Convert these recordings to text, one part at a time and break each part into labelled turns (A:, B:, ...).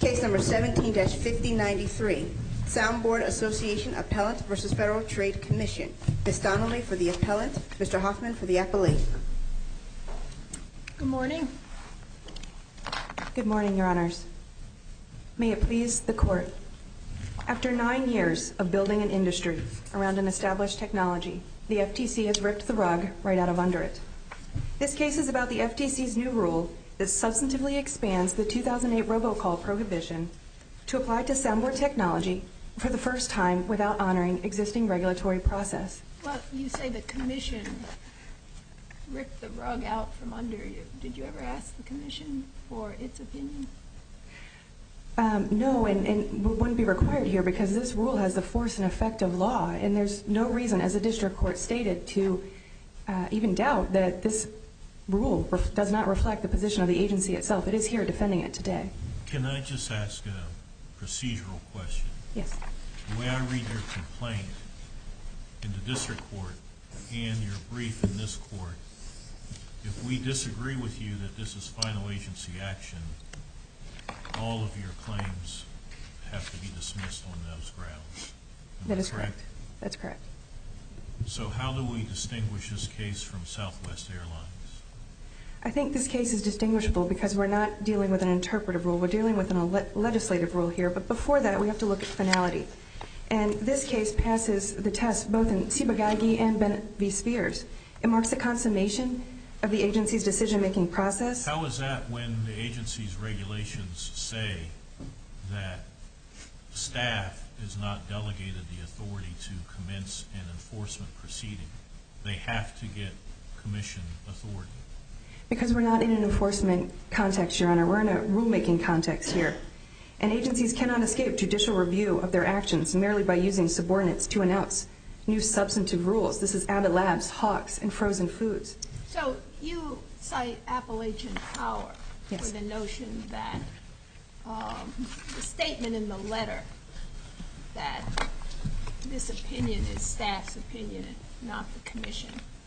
A: Case number 17-5093, Soundboard Association Appellant v. Federal Trade Commission. Ms. Donnelly for the appellant, Mr. Hoffman for the appellee.
B: Good morning.
C: Good morning, Your Honors. May it please the Court. After 9 years of building an industry around an established technology, the FTC has ripped the rug right out of under it. This case is about the FTC's new rule that substantively expands the 2008 robocall prohibition to apply to soundboard technology for the first time without honoring existing regulatory process.
B: Well, you say the Commission ripped the rug out from under you. Did you ever ask the Commission for its opinion?
C: No, and wouldn't be required here because this rule has the force and effect of law, and there's no reason, as the District Court stated, to even doubt that this rule does not reflect the position of the agency itself. It is here defending it today.
D: Can I just ask a procedural question?
C: Yes.
D: The way I read your complaint in the District Court and your brief in this court, if we disagree with you that this is final agency action, all of your claims have to be dismissed on those grounds.
C: That is correct. That's correct.
D: So how do we distinguish this case from Southwest Airlines?
C: I think this case is distinguishable because we're not dealing with an interpretive rule. We're dealing with a legislative rule here. But before that, we have to look at finality. And this case passes the test both in Ciba-Geigy and Bennett v. Spears. It marks the consummation of the agency's decision-making process.
D: How is that when the agency's regulations say that staff is not delegated the authority to commence an enforcement proceeding? They have to get commission authority.
C: Because we're not in an enforcement context, Your Honor. We're in a rulemaking context here. And agencies cannot escape judicial review of their actions merely by using subordinates to announce new substantive rules. This is Abbott Labs, Hawks, and Frozen Foods.
B: So you cite Appalachian Power for the notion that the statement in the letter that this opinion is staff's opinion and not the commission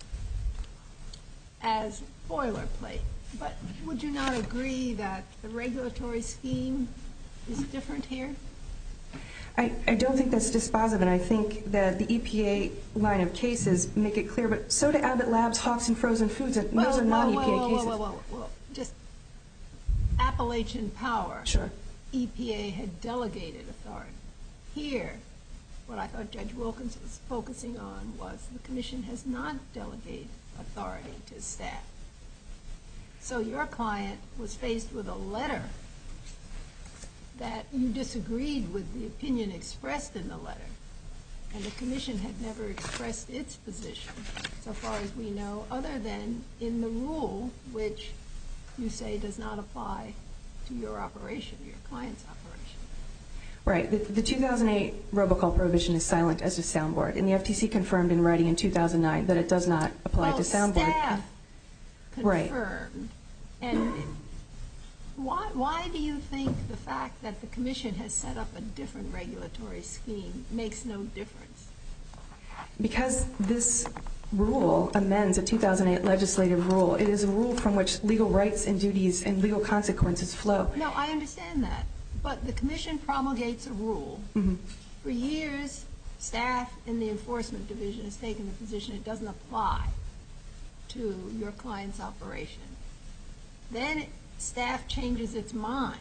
B: as boilerplate. But would you not agree that the regulatory scheme is different here?
C: I don't think that's dispositive, and I think that the EPA line of cases make it clear, but so do Abbott Labs, Hawks, and Frozen Foods, and those are non-EPA cases.
B: Well, just Appalachian Power.
C: Sure.
B: EPA had delegated authority. Here, what I thought Judge Wilkins was focusing on was the commission has not delegated authority to staff. So your client was faced with a letter that you disagreed with the opinion expressed in the letter, and the commission had never expressed its position, so far as we know, other than in the rule, which you say does not apply to your operation, your client's operation.
C: Right. The 2008 robocall prohibition is silent as a soundboard, and the FTC confirmed in writing in 2009 that it does not apply to soundboard.
B: Well, staff confirmed.
C: Right.
B: And why do you think the fact that the commission has set up a different regulatory scheme makes no difference?
C: Because this rule amends a 2008 legislative rule. It is a rule from which legal rights and duties and legal consequences flow.
B: No, I understand that. But the commission promulgates a rule. Mm-hmm. For years, staff in the enforcement division has taken the position it doesn't apply to your client's operation. Then staff changes its mind.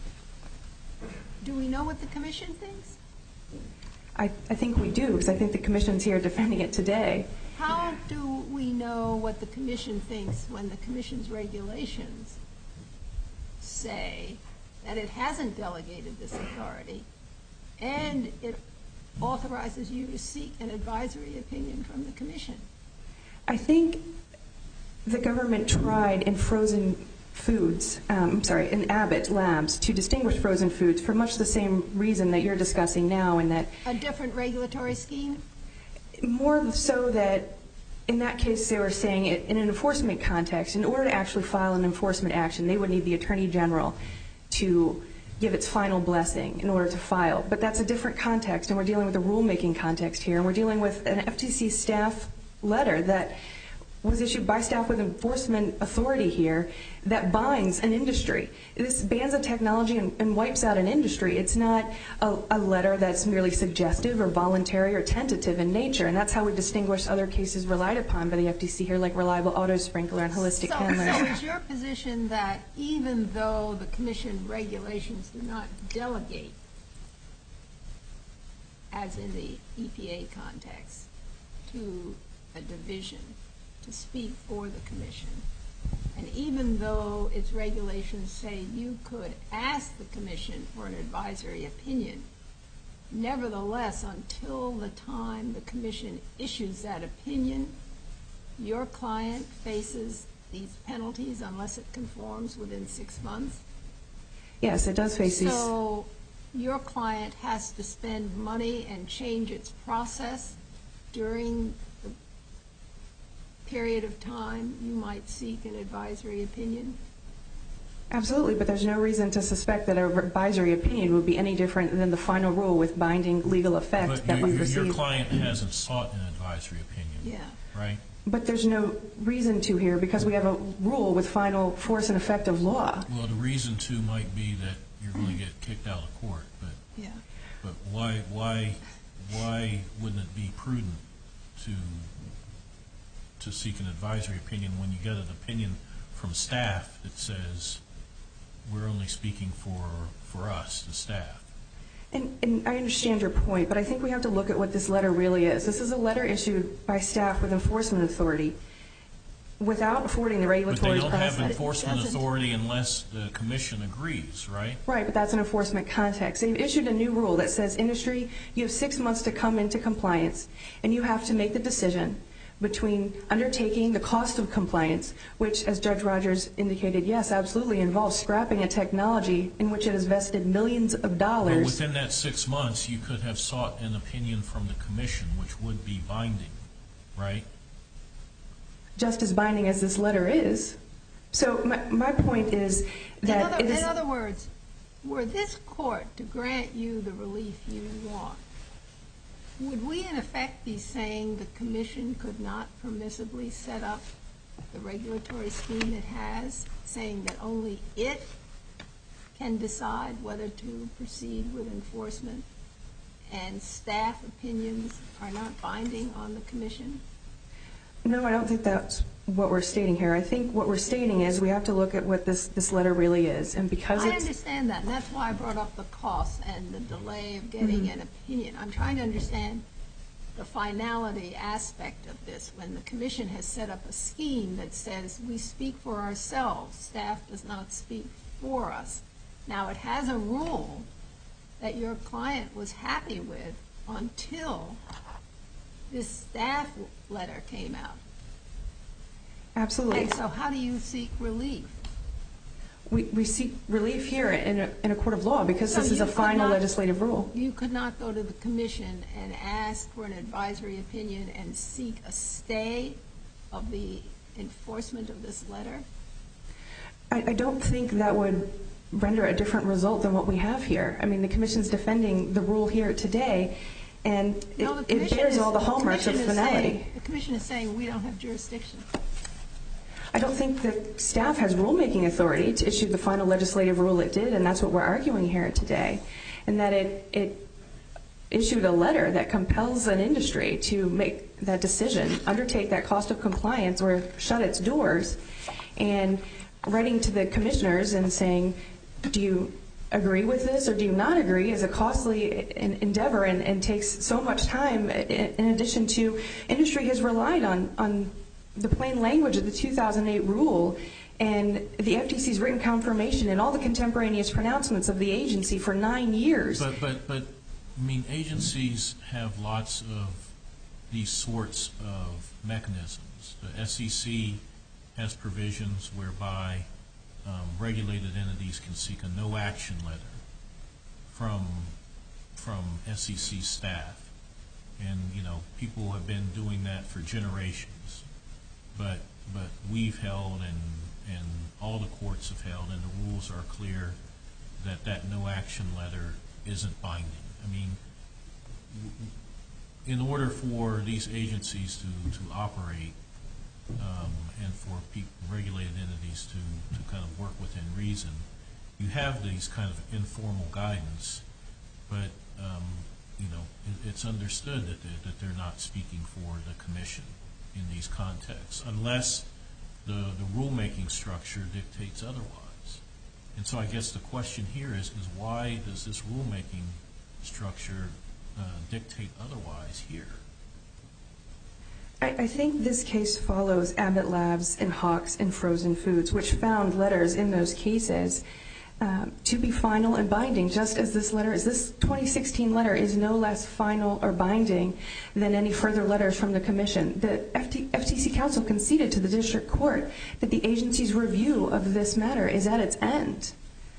B: Do we know what the commission thinks?
C: I think we do, because I think the commission's here defending it today.
B: How do we know what the commission thinks when the commission's regulations say that it hasn't delegated this authority and it authorizes you to seek an advisory opinion from the commission?
C: I think the government tried in Frozen Foods, in Abbott Labs, to distinguish Frozen Foods for much the same reason that you're discussing now, in that
B: a different regulatory scheme?
C: More so that in that case they were saying it in an enforcement context. In order to actually file an enforcement action, they would need the Attorney General to give its final blessing in order to file. But that's a different context, and we're dealing with a rulemaking context here, and we're dealing with an FTC staff letter that was issued by staff with enforcement authority here that binds an industry. This bans a technology and wipes out an industry. It's not a letter that's merely suggestive or voluntary or tentative in nature, and that's how we distinguish other cases relied upon by the FTC here, like Reliable Auto Sprinkler and Holistic Handler.
B: So is your position that even though the Commission regulations do not delegate, as in the EPA context, to a division to speak for the Commission, and even though its regulations say you could ask the Commission for an advisory opinion, nevertheless, until the time the Commission issues that opinion, your client faces these penalties unless it conforms within 6 months?
C: Yes, it does face these.
B: So your client has to spend money and change its process during the period of time you might seek an advisory opinion?
C: Absolutely, but there's no reason to suspect that an advisory opinion would be any different than the final rule with binding legal effect that we received.
D: But your client hasn't sought an advisory opinion, right?
C: But there's no reason to here because we have a rule with final force and effect of law.
D: Well, the reason to might be that you're going to get kicked out of court, but why wouldn't it be prudent to seek an advisory opinion when you get an opinion from staff that says we're only speaking for us, the staff?
C: And I understand your point, but I think we have to look at what this letter really is. This is a letter issued by staff with enforcement authority without affording the regulatory process.
D: But they don't have enforcement authority unless the Commission agrees, right?
C: Right, but that's an enforcement context. They've issued a new rule that says, industry, you have 6 months to come into compliance, and you have to make the decision between undertaking the cost of compliance, which, as Judge Rogers indicated, yes, absolutely involves scrapping a technology in which it has vested millions of dollars.
D: But within that 6 months, you could have sought an opinion from the Commission, which would be binding, right?
C: Just as binding as this letter is. So my point is that
B: in other words, were this court to grant you the relief you want, would we in effect be saying the Commission could not permissibly set up the regulatory scheme it has, saying that only it can decide whether to proceed with enforcement and staff opinions are not binding on the Commission?
C: No, I don't think that's what we're stating here. I think what we're stating is we have to look at what this letter really is. And because
B: I understand that, and that's why I brought up the cost and the delay of getting an opinion. I'm trying to understand the finality aspect of this. When the Commission has set up a scheme that says we speak for ourselves, staff does not speak for us. Now, it has a rule that your client was happy with until this staff letter came out.
C: Absolutely.
B: And so how do you seek relief?
C: We seek relief here in a court of law because this is a final legislative rule.
B: You could not go to the Commission and ask for an advisory opinion and seek a stay of the enforcement of this letter?
C: I don't think that would render a different result than what we have here. I mean, the Commission's defending the rule here today, and it bears all the hallmarks of finality.
B: The Commission is saying we don't have jurisdiction.
C: I don't think that staff has rulemaking authority to issue the final legislative rule it did, and that's what we're arguing here today, and that it issued a letter that compels an industry to make that decision, undertake that cost of compliance or shut its doors, and writing to the commissioners and saying, do you agree with this or do you not agree, is a costly endeavor and takes so much time. In addition to, industry has relied on the plain language of the 2008 rule and the FTC's written confirmation and all the contemporaneous pronouncements of the agency for 9 years.
D: But I mean, agencies have lots of these sorts of mechanisms. The SEC has provisions whereby regulated entities can seek a no-action letter from SEC staff, and people have been doing that for generations. But we've held, and all the courts have held, and the rules are clear that no-action letter isn't binding. I mean, in order for these agencies to operate, and for regulated entities to kind of work within reason. You have these kind of informal guidance, but it's understood that they're not speaking for the commission in these contexts, unless the rulemaking structure dictates otherwise. And so I guess the question here is why does this rulemaking structure dictate otherwise here?
C: I think this case follows Abbott Labs and Hawks and Frozen Foods, which found letters in those cases to be final and binding, just as this 2016 letter is no less final or binding than any further letters from the commission. The FTC counsel conceded to the district court that the agency's review of this matter is at its end.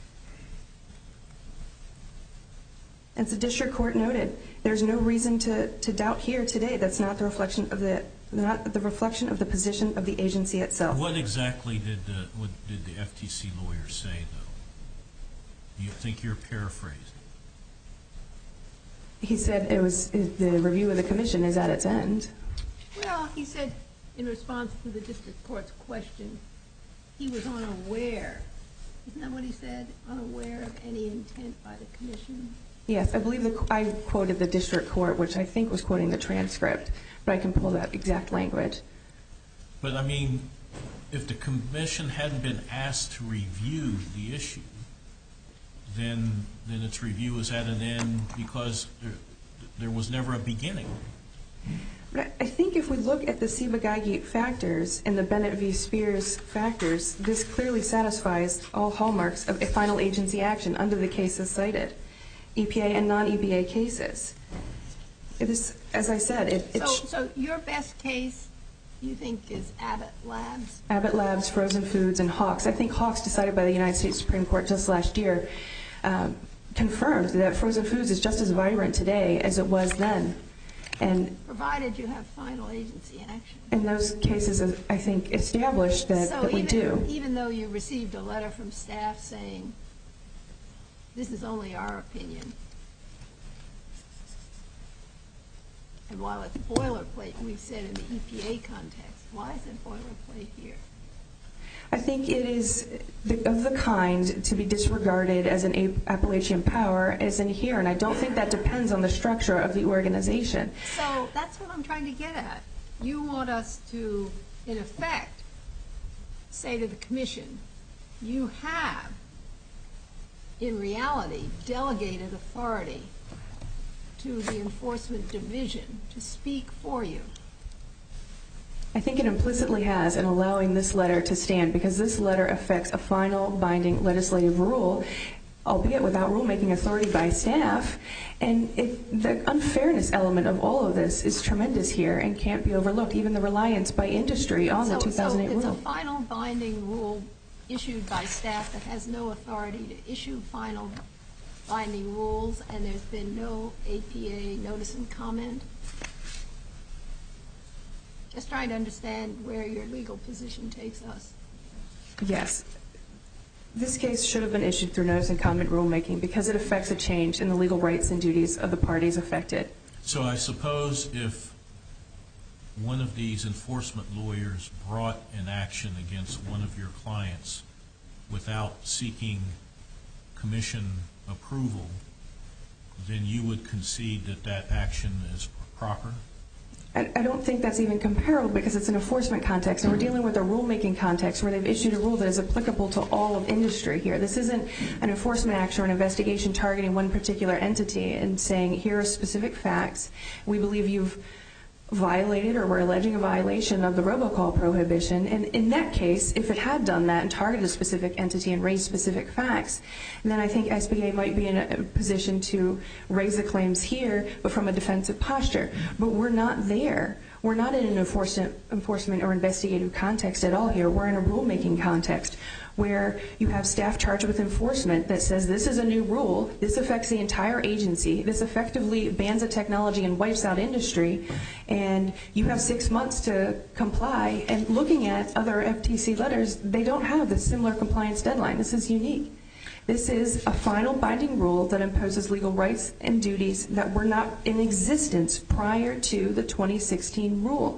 C: As the district court noted, there's no reason to doubt here today that's not the reflection of the position of the agency itself.
D: What exactly did the FTC lawyer say, though? You think you're paraphrasing?
C: He said the review of the commission is at its end.
B: Well, he said in response to the district court's question, he was unaware. Isn't that what he said? Unaware of any intent by the commission?
C: Yes, I believe I quoted the district court, which I think was quoting the transcript, but I can pull that exact language.
D: But, I mean, if the commission hadn't been asked to review the issue, then its review is at an end because there was never a beginning.
C: But I think if we look at the Ciba-Geigy factors and the Bennett v. Spears factors, this clearly satisfies all hallmarks of a final agency action under the cases cited, EPA and non-EPA cases. It is, as I said,
B: So your best case, you think, is Abbott Labs?
C: Abbott Labs, Frozen Foods, and Hawks. I think Hawks, decided by the United States Supreme Court just last year, confirmed that Frozen Foods is just as vibrant today as it was then. And
B: provided you have final agency action. And
C: those cases, I think, established that we do.
B: Even though you received a letter from staff saying, this is only our opinion, and while it's boilerplate, we've said in the EPA context, why is it boilerplate here?
C: I think it is of the kind to be disregarded as an Appalachian power as in here, and I don't think that depends on the structure of the organization.
B: So that's what I'm trying to get at. You want us to, in effect, say to the commission, you have, in reality, delegated authority to the enforcement division to speak for you.
C: I think it implicitly has in allowing this letter to stand, because this letter affects a final binding legislative rule, albeit without rulemaking authority by staff. And the unfairness element of all of this is tremendous here and can't be overlooked, even the reliance by industry on the 2008 rule.
B: So it's a final binding rule issued by staff that has no authority to issue final binding rules, and there's been no APA notice and comment? Just trying to understand where your legal position takes us.
C: Yes. This case should have been issued through notice and comment rulemaking because it affects a change in the legal rights and duties of the parties affected.
D: So I suppose if one of these enforcement lawyers brought an action against one of your clients without seeking commission approval, then you would concede that that action is proper?
C: I don't think that's even comparable because it's an enforcement context, and we're dealing with a rulemaking context where they've issued a rule that is applicable to all of industry here. This isn't an enforcement action or an investigation targeting one particular entity and saying, here are specific facts. We believe you've violated or we're alleging a violation of the robocall prohibition. And in that case, if it had done that and targeted a specific entity and raised specific facts, then I think SBA might be in a position to raise the claims here, but from a defensive posture. But we're not there. We're not in an enforcement or investigative context at all here. We're in a rulemaking context where you have staff charged with enforcement that says this is a new rule, this affects the entire agency, this effectively bans a technology and wipes out industry, and you have 6 months to comply. And looking at other FTC letters, they don't have the similar compliance deadline. This is unique. This is a final binding rule that imposes legal rights and duties that were not in existence prior to the 2016 rule.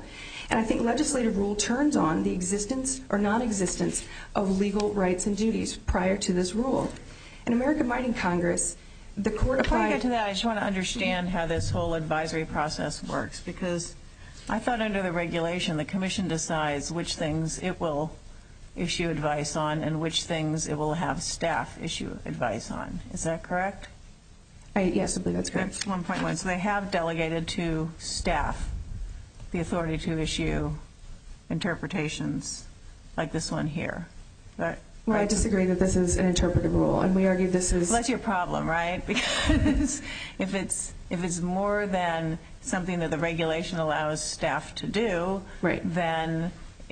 C: And I think legislative rule turns on the existence or non-existence of legal rights and duties prior to this rule. In American Mining Congress, the court applied...
E: Before you get to that, I just want to understand how this whole advisory process works, because I thought under the regulation the commission decides which things it will issue advice on and which things it will have staff issue advice on. Is that correct?
C: Yes, I believe that's correct.
E: That's 1.1. So they have delegated to staff the authority to issue interpretations like this one here. Right?
C: Well, I disagree that this is an interpretive rule, and we argue this is...
E: Well, that's your problem, right? Because if it's more than something that the regulation allows staff to do,
C: right,
E: then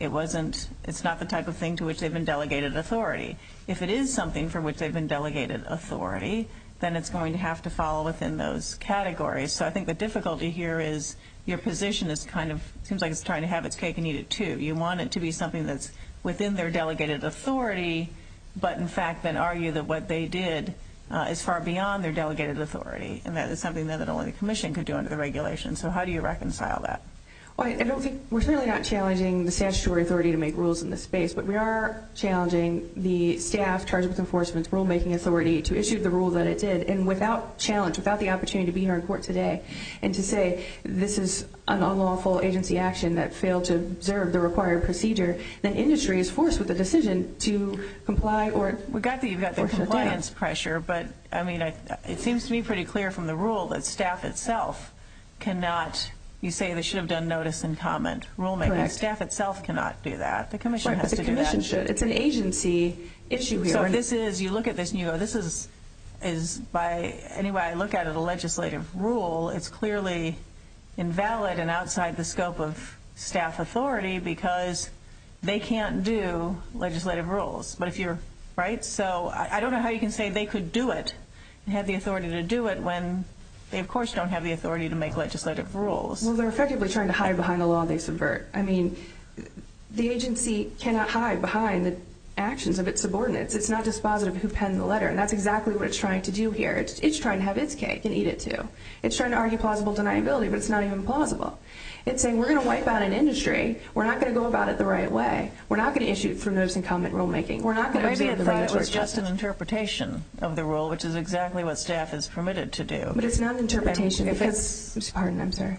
E: it's not the type of thing to which they've been delegated authority. If it is something for which they've been delegated authority, then it's going to have to fall within those categories. So I think the difficulty here is your position is kind of, seems like it's trying to have its cake and eat it too. You want it to be something that's within their delegated authority, but in fact then argue that what they did is far beyond their delegated authority, and that is something that only the commission could do under the regulation. So how do you reconcile that?
C: Well, I don't think we're certainly not challenging the statutory authority to make rules in this space, but we are challenging the staff charged with enforcement's rulemaking authority to issue the rule that it did, and without challenge, without the opportunity to be here in court today, and to say this is an unlawful agency action that failed to observe the required procedure, then industry is forced with the decision to comply or...
E: We got that you've got the compliance pressure, but I mean, it seems to me pretty clear from the rule that staff itself cannot... You say they should have done notice and comment rulemaking.
C: Correct.
E: Staff itself cannot do that. The commission has to do that.
C: The commission should. It's an agency issue here.
E: So this is, you look at this and you go, this is by any way I look at it, a legislative rule. It's clearly invalid and outside the scope of staff authority because they can't do legislative rules. But if you're, right? So I don't know how you can say they could do it and have the authority to do it when they, of course, don't have the authority to make legislative rules.
C: Well, they're effectively trying to hide behind the law they subvert. I mean, the agency cannot hide behind the actions of its subordinates. It's not dispositive who penned the letter, and that's exactly what it's trying to do here. It's trying to have its cake and eat it too. It's trying to argue plausible deniability, but it's not even plausible. It's saying we're going to wipe out an industry. We're not going to go about it the right way. We're not going to issue it through notice and comment rulemaking. We're not going to observe the regulatory process.
E: Maybe it was just an interpretation of the rule, which is exactly what staff is permitted to do.
C: But it's not an interpretation because... Pardon, I'm sorry.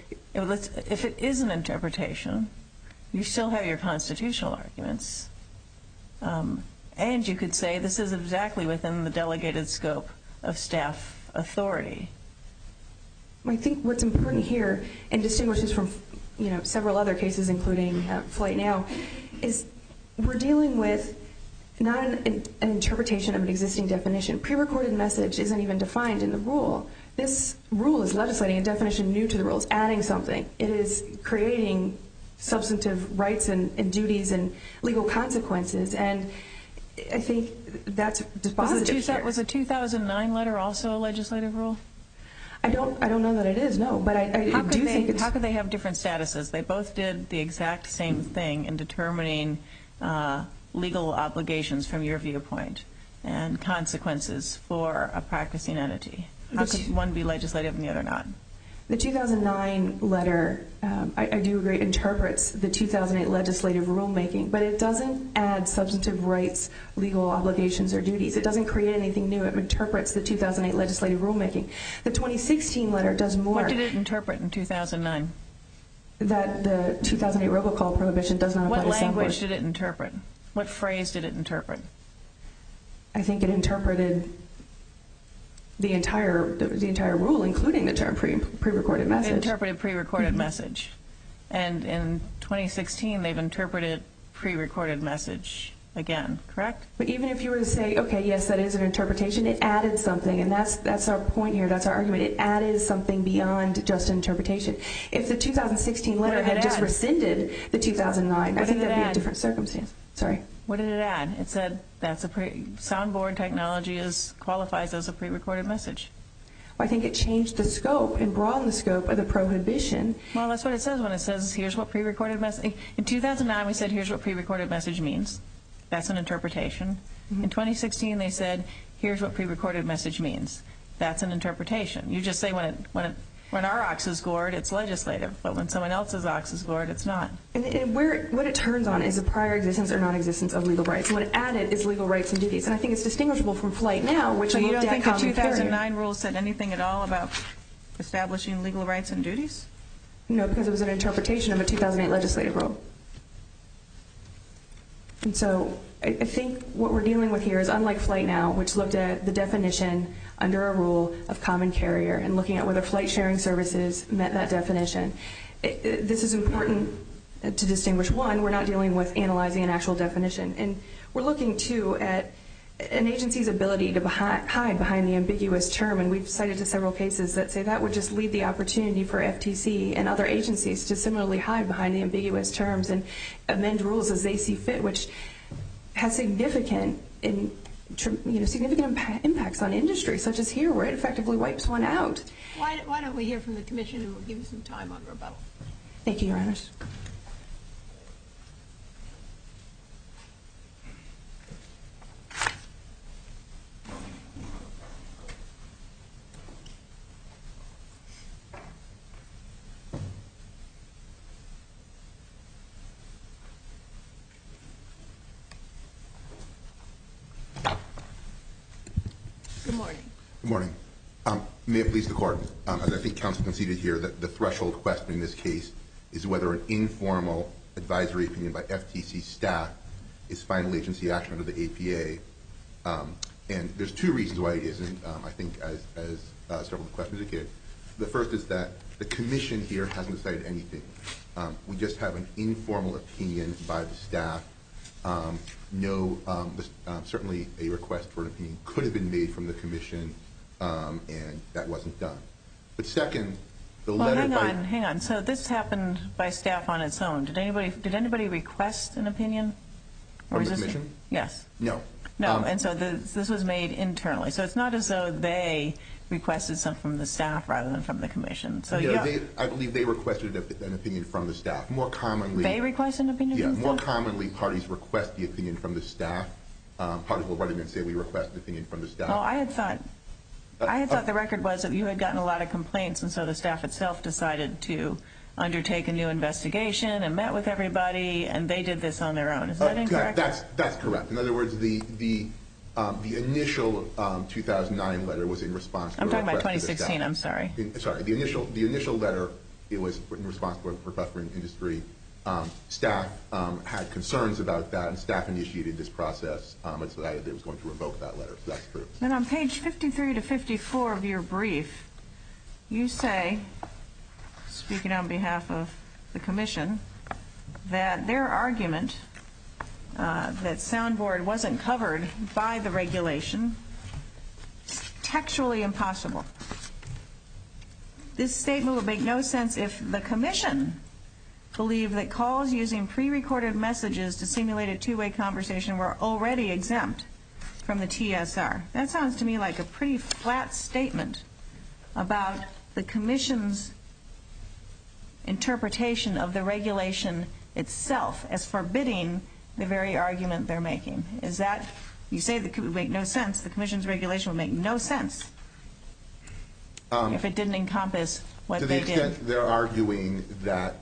E: If it is an interpretation, you still have your constitutional arguments. And you could say this is exactly within the delegated scope of staff authority.
C: I think what's important here, and distinguishes from several other cases, including Flight Now, is we're dealing with not an interpretation of an existing definition. Pre-recorded message isn't even defined in the rule. This rule is legislating a definition new to the rules, adding something. It is creating substantive rights and duties and legal consequences, and I think that's dispositive here.
E: Was the 2009 letter also a legislative rule?
C: I don't know that it is, no, but I do think it's...
E: How could they have different statuses? They both did the exact same thing in determining legal obligations from your viewpoint and consequences for a practicing entity. How could one be legislative and the other not?
C: The 2009 letter, I do agree, interprets the 2008 legislative rulemaking, but it doesn't add substantive rights, legal obligations, or duties. It doesn't create anything new. It interprets the 2008 legislative rulemaking. The 2016 letter does more.
E: What did it interpret in 2009?
C: That the 2008 robocall prohibition does not apply to soundboard.
E: What language did it interpret? What phrase did it interpret?
C: I think it interpreted the entire rule, including the term pre-recorded message.
E: It interpreted pre-recorded message. And in 2016, they've interpreted pre-recorded message again, correct?
C: But even if you were to say, okay, yes, that is an interpretation, it added something, and that's our point here, that's our argument. It added something beyond just an interpretation. If the 2016 letter had just rescinded the 2009, I think that would be a different circumstance. Sorry.
E: What did it add? It said that's soundboard technology qualifies as a pre-recorded message.
C: Well, I think it changed the scope and broadened the scope of the prohibition.
E: Well, that's what it says when it says here's what pre-recorded message. In 2009, we said here's what pre-recorded message means. That's an interpretation. In 2016, they said here's what pre-recorded message means. That's an interpretation. You just say when it When our ox is gored, it's legislative, but when someone else's ox is gored, it's not.
C: And what it turns on is the prior existence or non-existence of legal rights. What added is legal rights and duties. And I think it's distinguishable from Flight Now, which
E: So you don't think the
C: common carrier.
E: 2009 rule said anything at all about establishing legal rights and duties?
C: No, because it was an interpretation of a 2008 legislative rule. And so I think what we're dealing with here is unlike Flight Now, which looked at the definition under a rule of common carrier and looking at whether flight sharing services met that definition. This is important to distinguish. One, we're not dealing with analyzing an actual definition. And we're looking, too, at an agency's ability to hide behind the ambiguous term. And we've cited to several cases that say that would just lead the opportunity for FTC and other agencies to similarly hide behind the ambiguous terms and amend rules as they see fit, which has significant impacts on industry, such as here, where it effectively wipes one out.
B: Why don't we hear from the Commission, who will give you some time on rebuttal?
C: Thank you, Your Honors.
B: Good morning.
F: Good morning. May it please the Court, as I think counsel conceded here, that the threshold question in this case is whether an informal advisory opinion by FTC staff is final agency action under the APA. And there's two reasons why it isn't, I think, as several of the questions indicated. The first is that the Commission here hasn't decided anything. We just have an informal opinion by the staff. Certainly a request for an opinion could have been made from the Commission, and that wasn't done. But second, the letter
E: hang on. So this happened by staff on its own. Did anybody request an opinion?
F: From the Commission?
E: Yes.
F: No.
E: No, and so this was made internally. So it's not as though they requested something from the staff rather than from the Commission. So
F: I believe they requested an opinion from the staff. More commonly,
E: they requested an opinion from the staff?
F: More commonly, parties request the opinion from the staff. Parties will write in and say we request an opinion from the staff.
E: Oh, I had thought the record was that you had gotten a lot of complaints, and so the staff itself decided to undertake a new investigation and met with everybody, and they did this on their own. Is that incorrect?
F: That's correct. In other words, the initial 2009 letter was in response to a request.
E: I'm talking about 2016. I'm sorry.
F: The initial letter, it was in response to a request for an industry. Staff had concerns about that, and staff initiated this process and decided it was going to revoke that letter. So that's true.
E: Then on page 53 to 54 of your brief, you say, speaking on behalf of the Commission, that their argument that Soundboard wasn't covered by the regulation is textually impossible. This statement would make no sense if the Commission believed that calls using pre-recorded messages to simulate a two-way conversation were already exempt from the TSR. That sounds to me like a pretty flat statement about the Commission's interpretation of the regulation itself as forbidding the very argument they're making. Is that, you say that would make no sense, the Commission's regulation would make no sense if it didn't encompass what they did.
F: To the extent they're arguing that,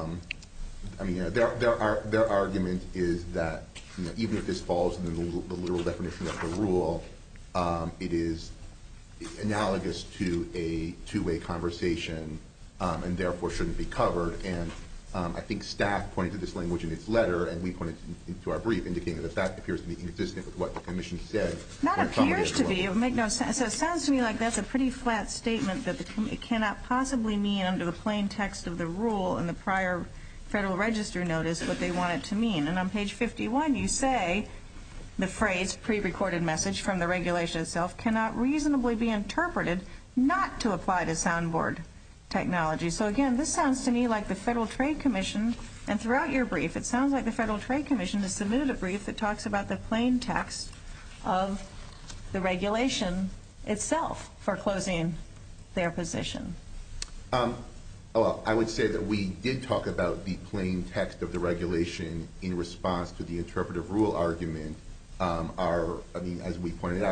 F: their argument is that even if this falls in the literal definition of the rule, it is analogous to a two-way conversation and therefore shouldn't be covered. And I think staff pointed to this language in its letter, and we pointed to our brief, indicating that that appears to be inconsistent with what the Commission said.
E: Not appears to be. It would make no sense. So it sounds to me like that's a pretty flat statement that it cannot possibly mean under the plain text of the rule in the prior Federal Register notice what they want it to mean. And on page 51 you say the phrase pre-recorded message from the regulation itself cannot reasonably be interpreted not to apply to Soundboard technology. So again, this sounds to me like the Federal Trade Commission, and throughout your brief it sounds like the Federal Trade Commission has submitted a brief that talks about the plain text of the regulation itself foreclosing their position.
F: Well, I would say that we did talk about the plain text of the regulation in response to the interpretive rule argument. As we pointed out,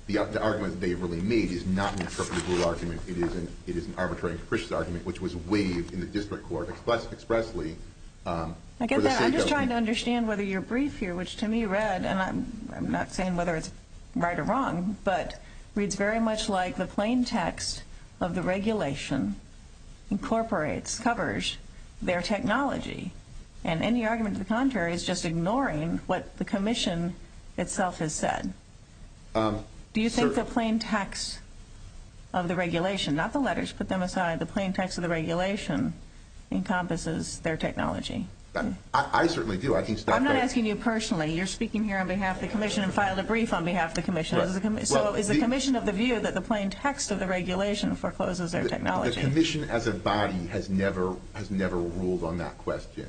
F: the argument that they really made is not an interpretive rule argument. It is an arbitrary and capricious argument, which was waived in the district court expressly.
E: I get that. I'm just trying to understand whether your brief here, which to me read, and I'm not saying whether it's right or wrong, but reads very much like the plain text of the regulation covers their technology. And any argument to the contrary is just ignoring what the commission itself has said. Do you think the plain text of the regulation, not the letters, put them aside, the plain text of the regulation encompasses their technology?
F: I certainly do. I think staff.
E: I'm not asking you personally. You're speaking here on behalf of the commission and filed a brief on behalf of the commission. Right. So is the commission of the view that the plain text of the regulation forecloses their technology?
F: The commission as a body has never ruled on that question.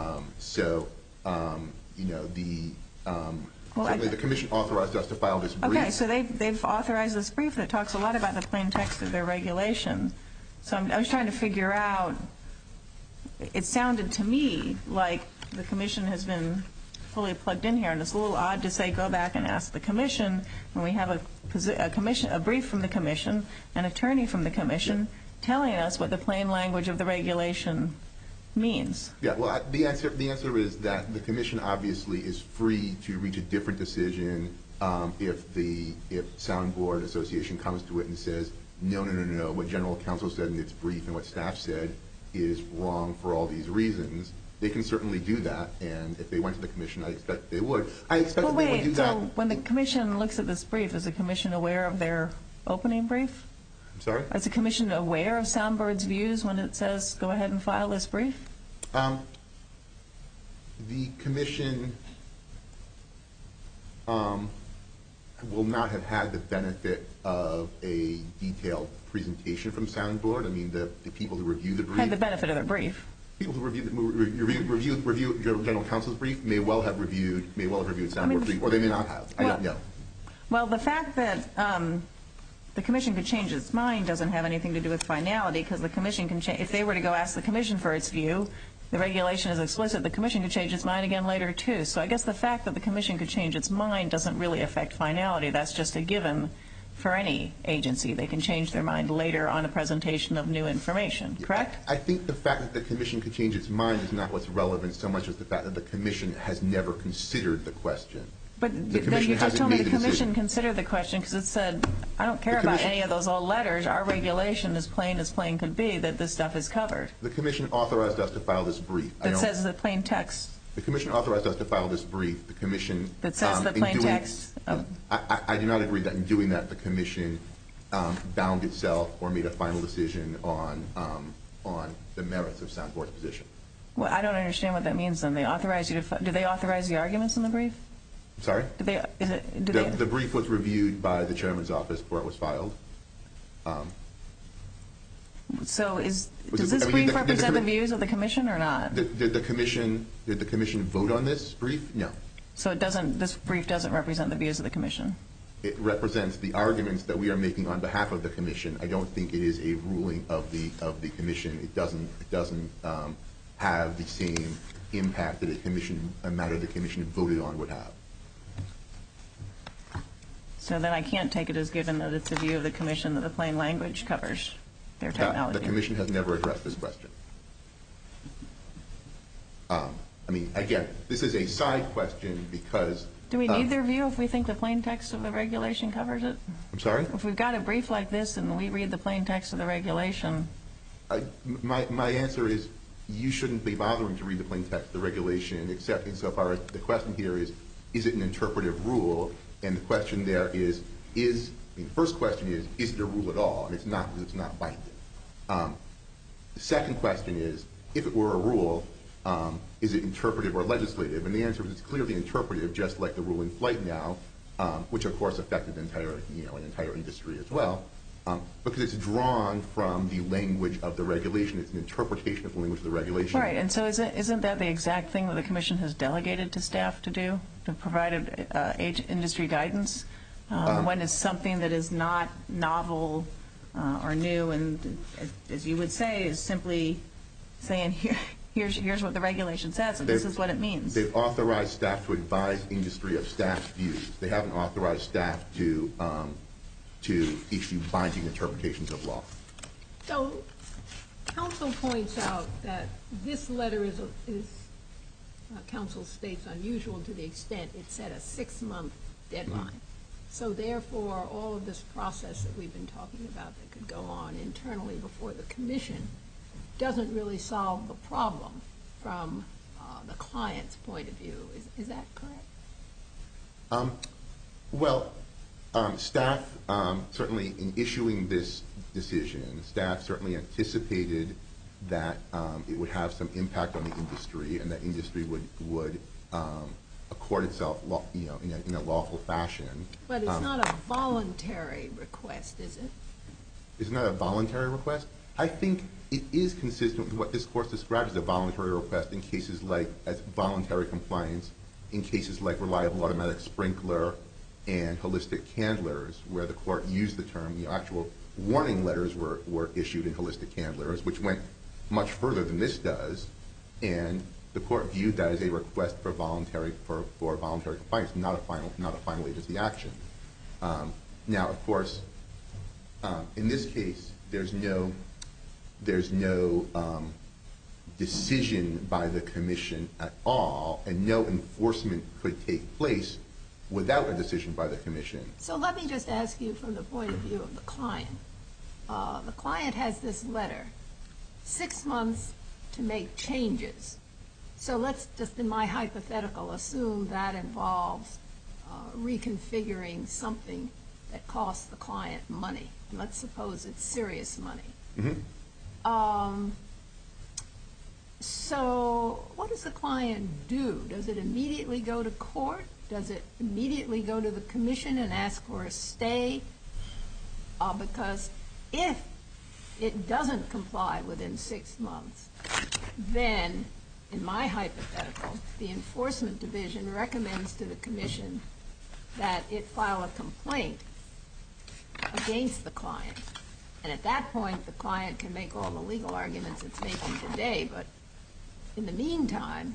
F: Certainly the commission authorized us to file this brief.
E: Okay, so they've authorized this brief that talks a lot about the plain text of their regulation. So I was trying to figure out, it sounded to me like the commission has been fully plugged in here, and it's a little odd to say go back and ask the commission when we have a brief from the commission, an attorney from the commission, telling us what the plain language of the regulation means.
F: Yeah, well, the answer is that the commission obviously is free to reach a different decision if Sound Board Association comes to it and says, no, what general counsel said in its brief and what staff said is wrong for all these reasons. They can certainly do that, and if they went to the commission, I expect they would. I expect that they would do that.
E: So when the commission looks at this brief, is the commission aware of their opening brief?
F: I'm sorry?
E: Is the commission aware of Sound Board's views when it says go ahead and file this brief?
F: The commission will not have had the benefit of a detailed presentation from Sound Board. I mean, the people who review the brief.
E: Had the benefit of the brief.
F: People who review general counsel's brief may well have reviewed Sound Board's brief, or they may not have. I don't know.
E: Well, the fact that the commission could change its mind doesn't have anything to do with finality, because the commission can change. If they were to go ask the commission for its view, the regulation is explicit. The commission could change its mind again later, too. So I guess the fact that the commission could change its mind doesn't really affect finality. That's just a given for any agency. They can change their mind later on a presentation of new information, correct?
F: I think the fact that the commission could change its mind is not what's relevant so much as the fact that the commission has never considered the question.
E: But then you just told me the commission considered the question because it said, I don't care about any of those old letters. Our regulation is plain as plain could be that this stuff is covered.
F: The commission authorized us to file this brief.
E: That says the plain text.
F: The commission authorized us to file this brief. The commission.
E: That says the plain text.
F: I do not agree that in doing that the commission bound itself or made a final decision on the merits of Sound Board's position.
E: Well, I don't understand what that means then. They authorize you to. Do they authorize the arguments in the brief?
F: Sorry?
E: The
F: brief was reviewed by the chairman's office before it was filed.
E: So does this brief represent the views of the commission or not?
F: Did the commission vote on this brief? No. So
E: this brief doesn't represent the views of the commission?
F: It represents the arguments that we are making on behalf of the commission. I don't think it is a ruling of the commission. It doesn't have the same impact that a matter the commission voted on would have.
E: So then I can't take it as given that it's a view of the commission that the plain language covers their technology.
F: The commission has never addressed this question. I mean, again, this is a side question because...
E: Do we need their view if we think the plain text of the regulation covers it?
F: I'm sorry?
E: If we've got a brief like this and we read the plain text of the regulation...
F: My answer is you shouldn't be bothering to read the plain text of the regulation except insofar as the question here is it an interpretive rule? And the question there is the first question is it a rule at all? And it's not because it's not binding. The second question is, if it were a rule, is it interpretive or legislative? And the answer is it's clearly interpretive, just like the rule in flight now, which of course affected an entire industry as well, because it's drawn from the language of the regulation. It's an interpretation of the language of the regulation.
E: Right, and so isn't that the exact thing that the commission has delegated to staff to do, to provide industry guidance when it's something that is not novel or new and, as you would say, is simply saying here's what the regulation says and this is what it means.
F: They've authorized staff to advise industry of staff's views. They haven't authorized staff to to issue binding interpretations of law.
B: So counsel points out that this letter is counsel states, unusual to the extent it set a 6-month deadline. So therefore, all of this process that we've been talking about that could go on internally before the commission doesn't really solve the problem from the client's point of view. Is that correct?
F: Well, staff, certainly in issuing this decision, staff certainly anticipated that it would have some impact on the industry, and that industry would accord itself, in a lawful fashion.
B: But it's not a voluntary request, is it?
F: It's not a voluntary request? I think it is consistent with what this court describes as a voluntary request in cases like as voluntary compliance, in cases like reliable automatic sprinkler and holistic candlers, where the court used the term, actual warning letters were issued in holistic candlers, which went much further than this does, and the court viewed that as a request for voluntary compliance, not a final agency action. Now, of course, in this case, there's no decision by the commission at all, and no enforcement could take place without a decision by the commission.
B: So let me just ask you from the point of view of the client. The client has this letter, 6 months to make changes. So let's just, in my hypothetical, assume that involves reconfiguring something that costs the client money. And let's suppose it's serious money. So what does the client do? Does it immediately go to court? Does it immediately go to the commission and ask for a stay? Because if it doesn't comply within 6 months, then, in my hypothetical, the enforcement division recommends to the commission that it file a complaint against the client. And at that point, the client can make all the legal arguments it's making today, but in the meantime,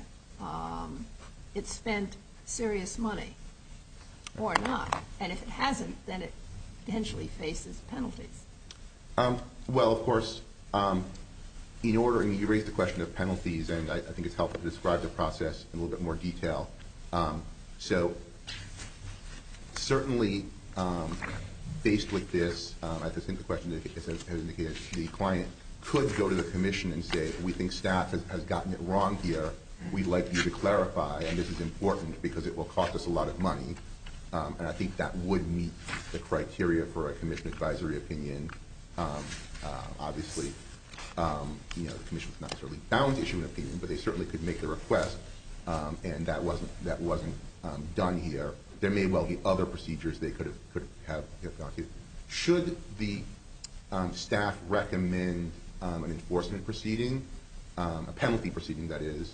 B: it's spent serious money, or not. And if it hasn't, then it potentially faces penalties.
F: Well, of course, in order, and you raised the question of penalties, and I think it's helpful to describe the process in a little bit more detail. So certainly, faced with this, I think the question has indicated the client could go to the commission and say, we think staff has gotten it wrong here. We'd like you to clarify, and this is important because it will cost us a lot of money. And I think that would meet the criteria for a commission advisory opinion. Obviously, the commission was not necessarily bound to issue an opinion, but they certainly could make the request, and that wasn't done here. There may well be other procedures they could have gone to. Should the staff recommend an enforcement proceeding, a penalty proceeding, that is,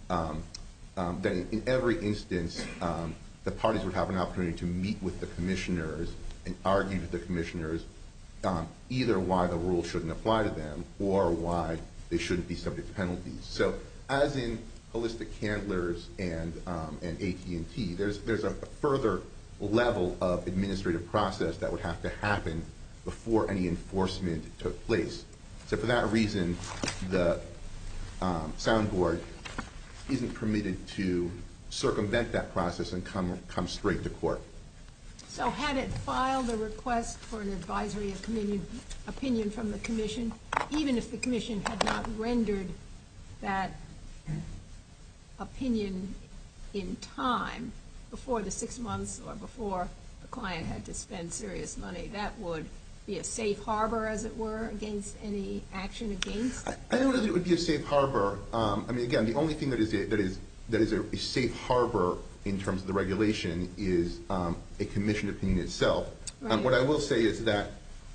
F: then in every instance, the parties would have an opportunity to meet with the commissioners and argue with the commissioners either why the rule shouldn't apply to them or why they shouldn't be subject to penalties. So as in holistic candlers and AT&T, there's a further level of administrative process that would have to happen before any enforcement took place. So for that reason, the sound board isn't permitted to circumvent that process and come straight to court.
B: So had it filed a request for an advisory opinion from the commission, even if the commission had not rendered that opinion in time before the 6 months or before the client had to spend serious money, that would be a safe harbor, as it were, against any action against?
F: I don't know that it would be a safe harbor. I mean, again, the only thing that is a safe harbor in terms of the regulation is a commission opinion itself.
B: Right.
F: What I will say is that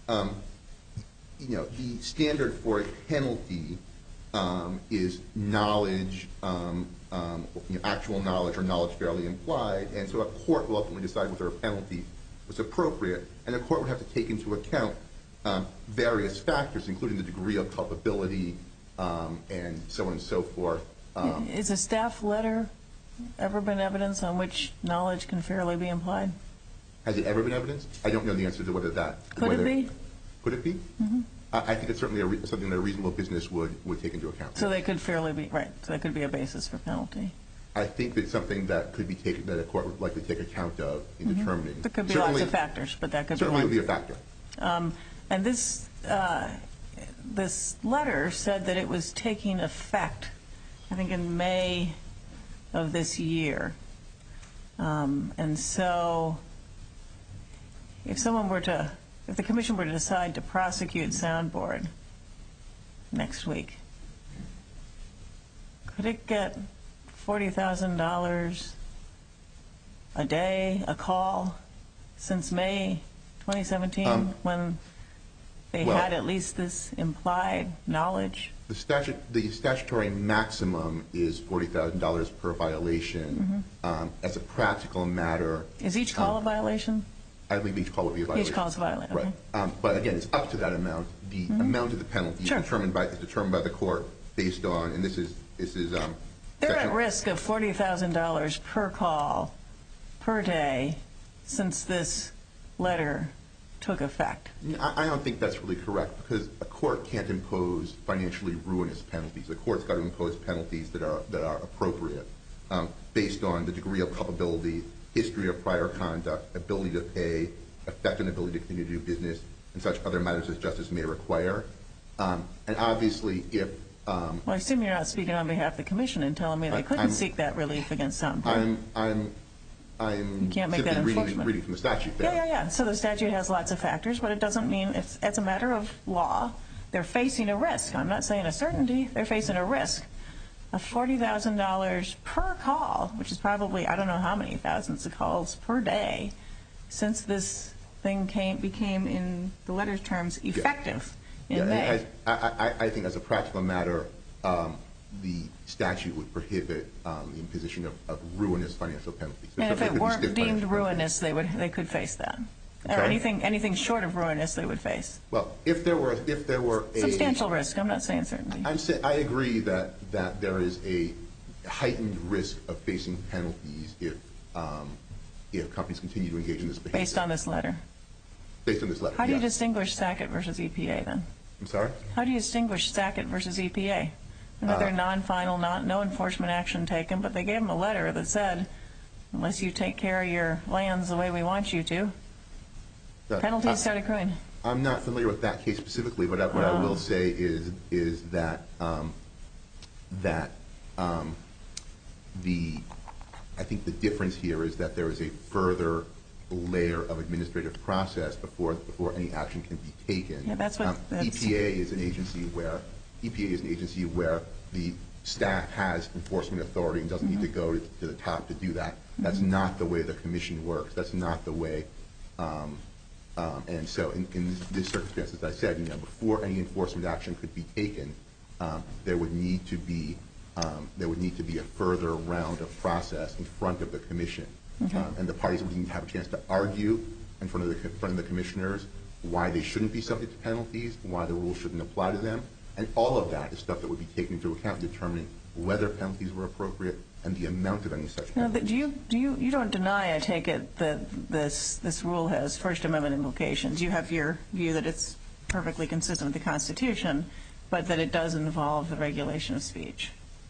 F: the standard for a penalty is knowledge, actual knowledge or knowledge fairly implied, and so a court will ultimately decide whether a penalty was appropriate, and the court would have to take into account various factors, including the degree of culpability and so on and so forth.
E: Is a staff letter ever been evidence on which knowledge can fairly be implied?
F: Has it ever been evidenced? I don't know the answer to whether that.
E: Could it be?
F: Could it be? Mm-hmm. I think it's certainly something that a reasonable business would take into account.
E: So they could fairly be, right, so that could be a basis for penalty.
F: I think it's something that could be taken, that a court would likely take account of in determining.
E: There could be lots of factors, but that could be one.
F: Certainly would be a factor.
E: And this letter said that it was taking effect, I think, in May of this year. And so if the commission were to decide to prosecute Soundboard next week, could it get $40,000 a day, a call, since May 2017, when they had at least this implied knowledge?
F: The statutory maximum is $40,000 per violation. As a practical matter,
E: is each call a violation?
F: I believe each call would be a violation.
E: Each call is a violation.
F: Right.
E: Okay.
F: But again, it's up to that amount. The amount of the penalty is determined by the court based on, and this is.
E: They're at risk of $40,000 per call per day since this letter took effect.
F: I don't think that's really correct, because a court can't impose financially ruinous penalties. The court's got to impose penalties that are appropriate based on the degree of culpability, history of prior conduct, ability to pay, effect and ability to continue to do business, and such other matters as justice may require. And obviously, if
E: well, I assume you're not speaking on behalf of the commission and telling me they couldn't seek that relief against Soundboard.
F: I'm
E: you can't make that enforcement.
F: reading from the statute there.
E: Yeah. So the statute has lots of factors, but it doesn't mean it's a matter of law. They're facing a risk. I'm not saying a certainty. They're facing a risk of $40,000 per call, which is probably, I don't know how many thousands of calls per day, since this thing became, in the letter's terms, effective in May.
F: I think as a practical matter, the statute would prohibit the imposition of ruinous financial penalties.
E: And if it weren't deemed ruinous, they could face that. Or anything short of ruinous, they would face.
F: Well, if there were a
E: substantial risk. I'm not saying certainty.
F: I agree that there is a heightened risk of facing penalties if companies continue to engage in this behavior.
E: Based on this letter.
F: Based on this letter.
E: How do you distinguish Sackett versus EPA then?
F: I'm sorry?
E: How do you distinguish Sackett versus EPA? Another non-final, no enforcement action taken, but they gave them a letter that said, unless you take care of your lands the way we want you to, penalties start accruing.
F: I'm not familiar with that case specifically, but what I will say is that I think the difference here is that there is a further layer of administrative process before any action can be taken.
E: Yeah, that's what
F: EPA is an agency where the staff has enforcement authority and doesn't need to go to the top to do that. That's not the way the commission works. That's not the way. And so in this circumstance, as I said, before any enforcement action could be taken, there would need to be a further round of process in front of the commission. And the parties would need to have a chance to argue in front of the commissioners why they shouldn't be subject to penalties, why the rules shouldn't apply to them. And all of that is stuff that would be taken into account in determining whether penalties were appropriate and the amount of any such penalties.
E: You don't deny, I take it, that this rule has First Amendment implications. You have your view that it's perfectly consistent with the Constitution, but that it does involve the regulation of speech.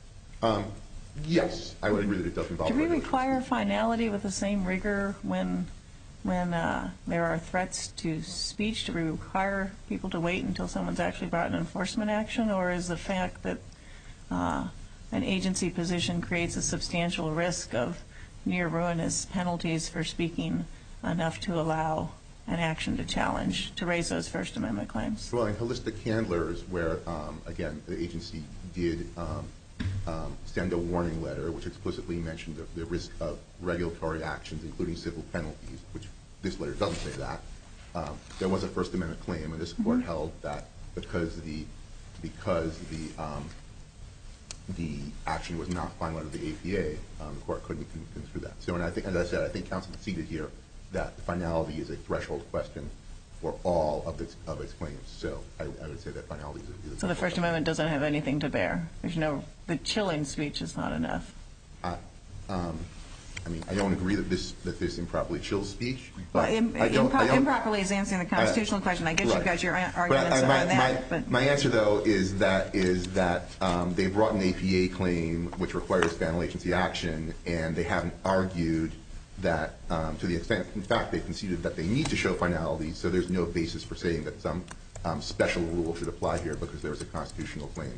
F: Yes, I would agree that it does involve regulation.
E: Do we require finality with the same rigor when there are threats to speech? Do we require people to wait until someone's actually brought an enforcement action, or is the fact that an agency position creates a substantial risk of near ruinous penalties for speaking enough to allow an action to challenge, to raise those First Amendment claims?
F: Well, in Holistic Handlers, where, again, the agency did send a warning letter which explicitly mentioned the risk of regulatory actions, including civil penalties, which this letter doesn't say that. There was a First Amendment claim, and this court held that because the action was not final under the APA, the court couldn't construe that. So, and I think, as I said, I think counsel conceded here that the finality is a threshold question for all of its claims. So I would say that finality is a
E: So the First Amendment doesn't have anything to bear? The chilling speech is not enough?
F: I mean, I don't agree that this improperly chills speech.
E: Well,
F: But
E: improperly is answering the constitutional question. I guess you've got your arguments on that.
F: My answer, though, is that they brought an APA claim which requires final agency action, and they haven't argued that to the extent, in fact, they conceded that they need to show finality, so there's no basis for saying that some special rule should apply here because there's a constitutional claim.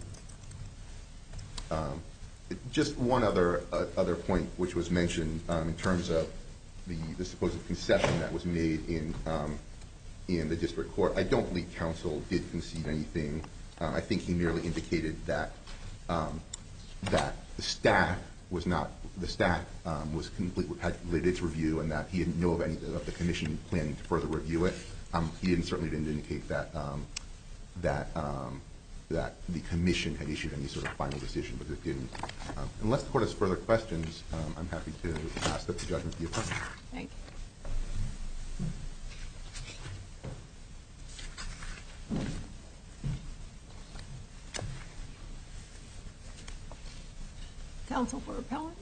F: Just one other point which was mentioned in terms of the supposed concession that was made in the district court. I don't believe counsel did concede anything. I think he merely indicated that the staff was complete, had completed its review, and that he didn't know of any of the commission planning to further review it. He certainly didn't indicate that the commission had issued any sort of final decision, but it didn't. Unless the court has further questions, I'm happy to ask that the judgment be affirmed.
B: Thank you. Counsel for appellant.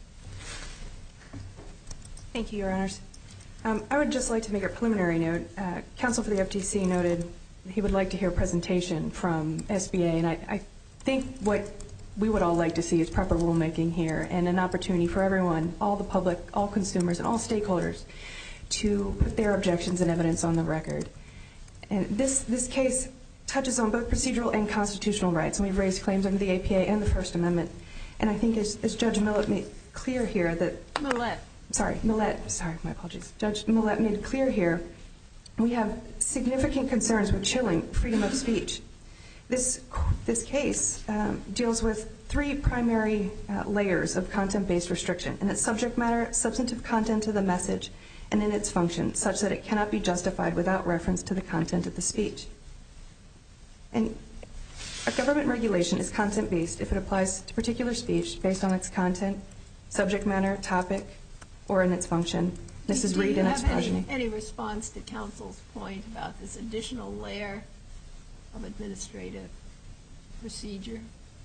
C: Thank you, Your Honors. I would just like to make a preliminary note. Counsel for the FTC noted he would like to hear a presentation from SBA, and I think what we would all like to see is proper rulemaking here and an opportunity for everyone, all the public, all consumers, and all stakeholders to put their objections and evidence on the record. And this case touches on both procedural and constitutional rights, and we've raised claims under the APA and the First Amendment. And I think as Judge Millett made clear here that...
B: Millett.
C: Sorry, my apologies. Judge Millett made clear here we have significant concerns with chilling freedom of speech. This case deals with three primary layers of content-based restriction: in its subject matter, substantive content of the message, and in its function, such that it cannot be justified without reference to the content of the speech. And a government regulation is content-based if it applies to particular speech based on its content, subject matter, topic, or in its function. This is Reed and its progeny.
B: Do you have any response to counsel's point about this additional layer of administrative procedure?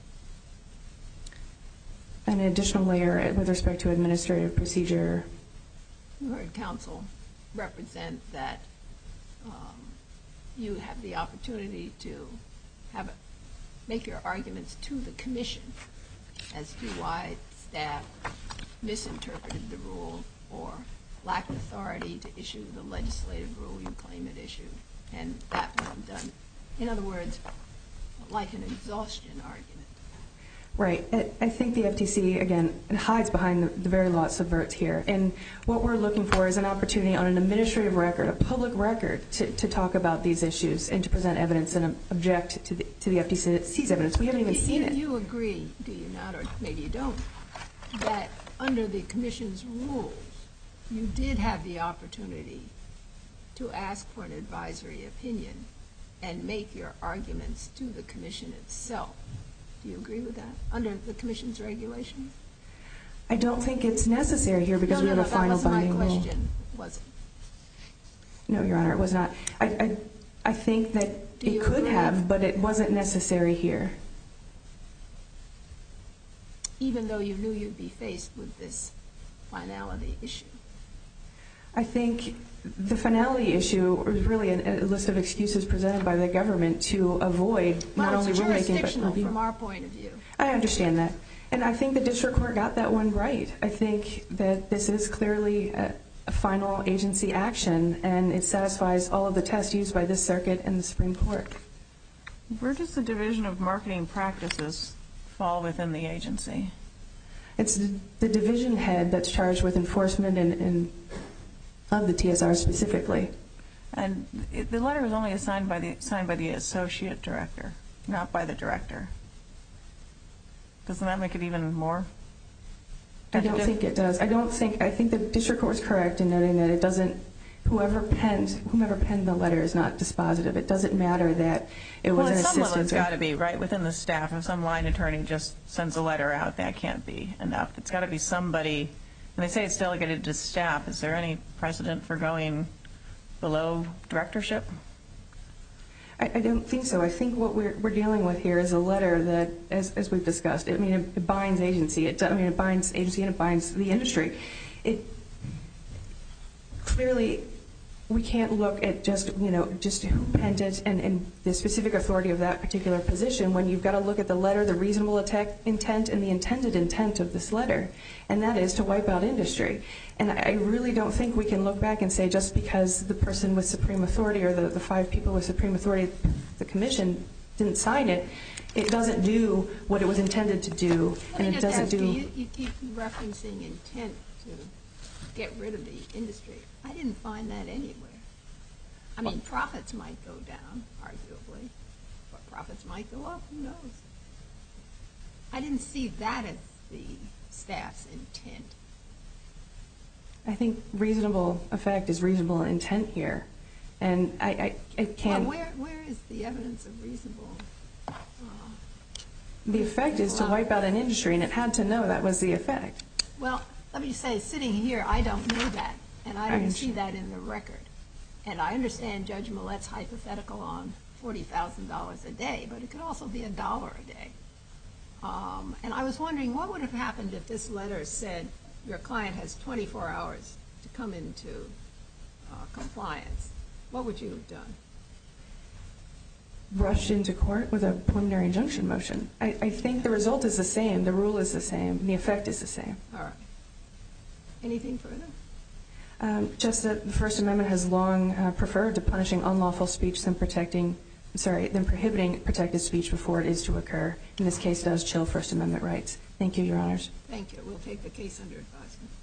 C: An additional layer with respect to administrative procedure.
B: You heard counsel represent that you have the opportunity to make your arguments to the commission as to why staff misinterpreted the rule or lacked authority to issue the legislative rule you claim it issued, and that wasn't done. In other words, like an exhaustion argument.
C: Right. I think the FTC, again, hides behind the very law it subverts here. And what we're looking for is an opportunity on an administrative record, a public record, to talk about these issues and to present evidence and object to the FTC's evidence. We haven't even seen it.
B: You agree, do you not, or maybe you don't, that under the commission's rules, you did have the opportunity to ask for an advisory opinion and make your arguments to the commission itself. Do you agree with that, under the commission's regulations?
C: I don't think it's necessary here because we have a final binding rule.
B: That wasn't my question, was it?
C: No, Your Honor, it was not. I think that it could have, but it wasn't necessary here.
B: Even though you knew you'd be faced with this finality issue?
C: I think the finality issue was really a list of excuses presented by the government to avoid not only rulemaking but review.
B: Well, it's jurisdictional from our point of view.
C: I understand that. And I think the district court got that one right. I think that this is clearly a final agency action, and it satisfies all of the tests used by this circuit and the Supreme Court.
E: Where does the Division of Marketing Practices fall within the agency?
C: It's the division head that's charged with enforcement and of the TSR specifically.
E: And the letter was only signed by the associate director, not by the director. Doesn't that make it even more?
C: I don't think it does. I think the district court was correct in noting that it doesn't. Whomever penned the letter is not dispositive. It doesn't matter that it was an assistant.
E: Well, some level it's got to be right within the staff. If some line attorney just sends a letter out, that can't be enough. It's got to be somebody. And they say it's delegated to staff. Is there any precedent for going below directorship?
C: I don't think so. I think what we're dealing with here is a letter that, as we've discussed, it binds agency. It binds agency and it binds the industry. Clearly, we can't look at just who penned it and the specific authority of that particular position when you've got to look at the letter, the reasonable intent, and the intended intent of this letter, and that is to wipe out industry. And I really don't think we can look back and say just because the person with supreme authority or the 5 people with supreme authority, the commission, didn't sign it, it doesn't do what it was intended to do, and it doesn't do...
B: You keep referencing intent to get rid of the industry. I didn't find that anywhere. I mean, profits might go down, arguably, but profits might go up. Who knows? I didn't see that as the staff's intent.
C: I think reasonable effect is reasonable intent here, and I can't...
B: Well, where is the evidence of reasonable...
C: The effect is to wipe out an industry, and it had to know that was the effect.
B: Well, let me say, sitting here, I don't know that, and I didn't see that in the record. And I understand Judge Millett's hypothetical on $40,000 a day, but it could also be $1 a day. And I was wondering, what would have happened if this letter said your client has 24 hours to come into compliance? What would you have done?
C: Rushed into court with a preliminary injunction motion. I think the result is the same, the rule is the same, and the effect is the same.
B: All right. Anything further?
C: Just that the First Amendment has long preferred to punishing unlawful speech than prohibiting protected speech before it is to occur. In this case, it does chill First Amendment rights. Thank you, Your Honors.
B: Thank you. We'll take the case under advisement.